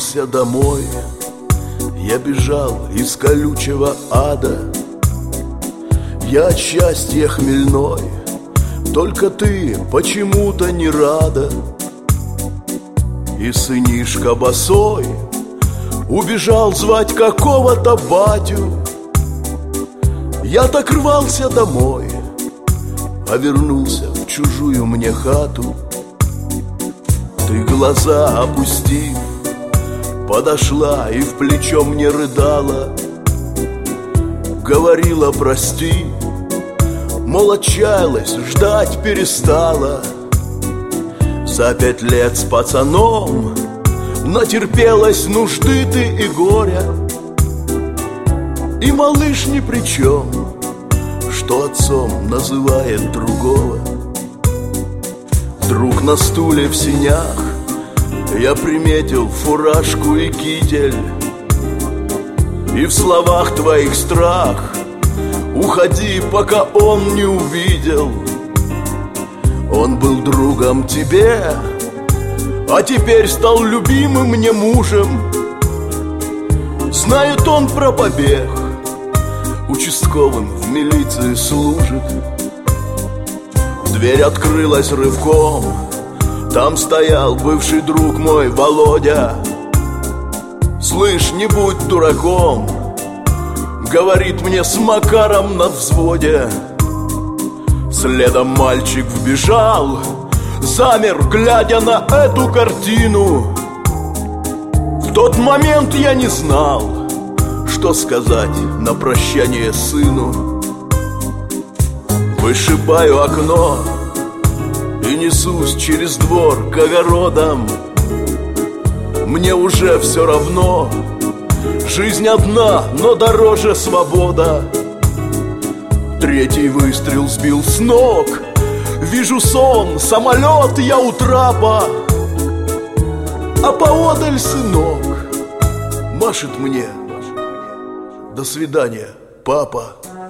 вернулся домой. Я бежал из колючего ада. Я от счастья хмельной, только ты почему-то не рада. И сынишка босой убежал звать какого-то батю. Я так рвался домой, а вернулся в чужую мне хату. Ты глаза опустив, подошла и в плечо мне рыдала. Говорила прости, мол, отчаялась, ждать перестала. За 5 лет с пацаном натерпелась нужды ты и горя. И малыш ни при чем, что отцом называет другого. Вдруг на стуле в синях я приметил фуражку и китель. И в словах твоих страх: уходи, пока он не увидел. Он был другом тебе, а теперь стал любимым мне мужем. Знает он про побег, участковым в милиции служит. Дверь открылась рывком, там стоял бывший друг мой Володя. Слышь, не будь дураком, говорит мне с Макаром на взводе. Следом мальчик вбежал, замер, глядя на эту картину. В тот момент я не знал, что сказать на прощание сыну. Вышибаю окно и несусь через двор к огородам. Мне уже все равно, жизнь одна, но дороже свобода. Третий выстрел сбил с ног, вижу сон, самолет, я у трапа. А поодаль сынок машет мне: до свидания, папа.